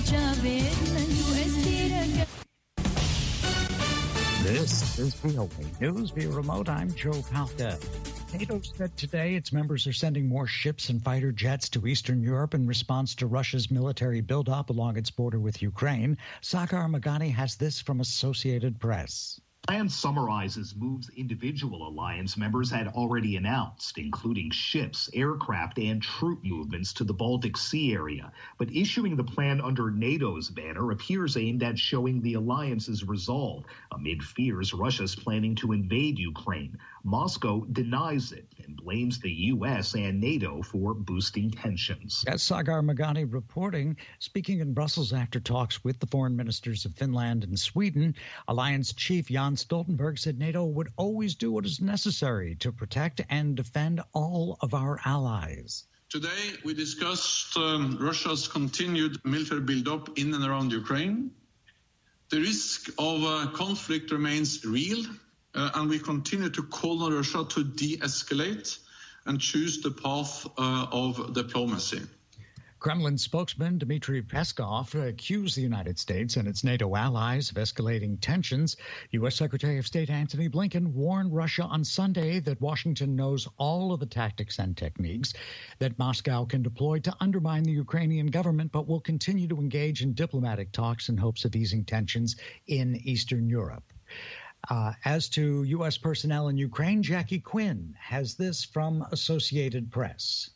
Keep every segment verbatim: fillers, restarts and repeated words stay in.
This is V O A News via remote. I'm Joe Palca. NATO said today its members are sending more ships and fighter jets to Eastern Europe in response to Russia's military buildup along its border with Ukraine. Sagar Meghani has this from Associated Press. The plan summarizes moves individual alliance members had already announced, including ships, aircraft, and troop movements to the Baltic Sea area. But issuing the plan under NATO's banner appears aimed at showing the alliance's resolve amid fears Russia's planning to invade Ukraine. Moscow denies it and blames the U S and NATO for boosting tensions. That's Sagar Meghani reporting. Speaking in Brussels after talks with the foreign ministers of Finland and Sweden, Alliance Chief Jan Stoltenberg said NATO would always do what is necessary to protect and defend all of our allies. Today, we discussed um, Russia's continued military buildup in and around Ukraine. The risk of uh, conflict remains real, uh, and we continue to call on Russia to de-escalate and choose the path uh, of diplomacy. Kremlin spokesman Dmitry Peskov accused the United States and its NATO allies of escalating tensions. U S. Secretary of State Antony Blinken warned Russia on Sunday that Washington knows all of the tactics and techniques that Moscow can deploy to undermine the Ukrainian government, but will continue to engage in diplomatic talks in hopes of easing tensions in Eastern Europe. Uh, as to U S personnel in Ukraine, Jackie Quinn has this from Associated Press.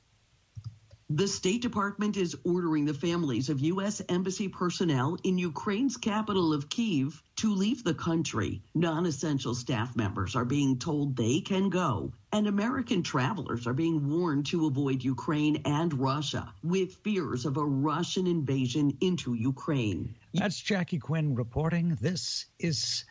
The State Department is ordering the families of U S embassy personnel in Ukraine's capital of Kyiv to leave the country. Non-essential staff members are being told they can go, and American travelers are being warned to avoid Ukraine and Russia with fears of a Russian invasion into Ukraine. That's Jackie Quinn reporting. This is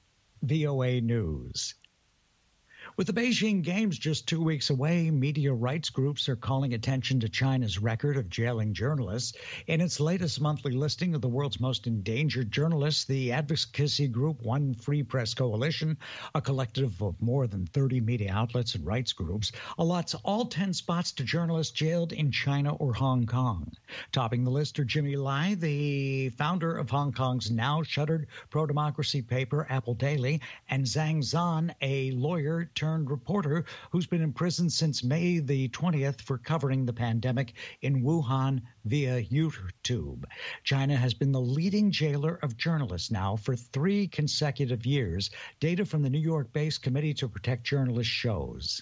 V O A News. With the Beijing Games just two weeks away, media rights groups are calling attention to China's record of jailing journalists. In its latest monthly listing of the world's most endangered journalists, the advocacy group One Free Press Coalition, a collective of more than thirty media outlets and rights groups, allots all ten spots to journalists jailed in China or Hong Kong. Topping the list are Jimmy Lai, the founder of Hong Kong's now shuttered pro-democracy paper Apple Daily, and Zhang Zhan, a lawyer turned reporter who's been in prison since May the twentieth for covering the pandemic in Wuhan via YouTube. China has been the leading jailer of journalists now for three consecutive years, data from the New York-based Committee to Protect Journalists shows.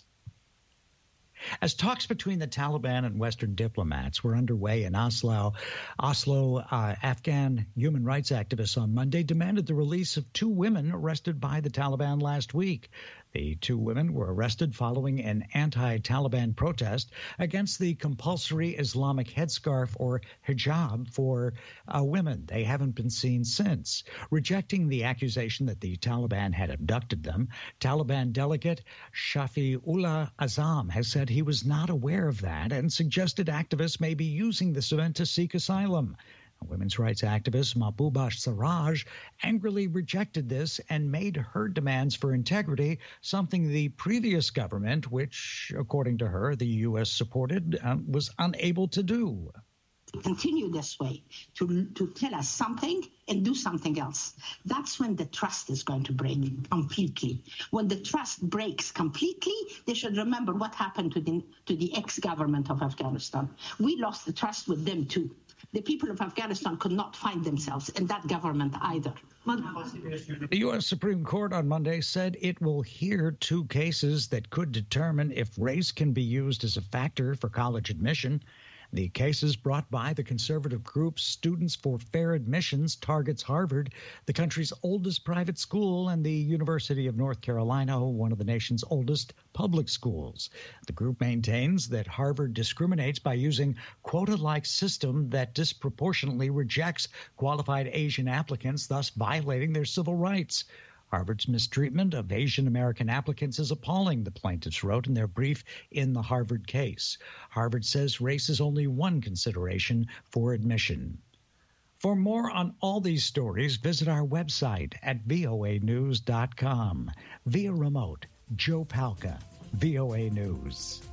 As talks between the Taliban and Western diplomats were underway in Oslo, Oslo, uh, Afghan human rights activists on Monday demanded the release of two women arrested by the Taliban last week. The two women were arrested following an anti-Taliban protest against the compulsory Islamic headscarf or hijab for uh, women. They haven't been seen since. Rejecting the accusation that the Taliban had abducted them, Taliban delegate Shafiullah Azam has said he was not aware of that and suggested activists may be using this event to seek asylum. Women's rights activist Mahbouba Siraj angrily rejected this and made her demands for integrity something the previous government, which, according to her, the U S supported, uh, was unable to do. Continue this way, to, to tell us something and do something else. That's when the trust is going to break completely. When the trust breaks completely, they should remember what happened to the, to the ex-government of Afghanistan. We lost the trust with them too. The people of Afghanistan could not find themselves in that government either. The U S Supreme Court on Monday said it will hear two cases that could determine if race can be used as a factor for college admission. The cases brought by the conservative group Students for Fair Admissions targets Harvard, the country's oldest private school, and the University of North Carolina, one of the nation's oldest public schools. The group maintains that Harvard discriminates by using quota-like system that disproportionately rejects qualified Asian applicants, thus violating their civil rights. Harvard's mistreatment of Asian American applicants is appalling, the plaintiffs wrote in their brief in the Harvard case. Harvard says race is only one consideration for admission. For more on all these stories, visit our website at V O A news dot com. Via remote, Joe Palca, V O A News.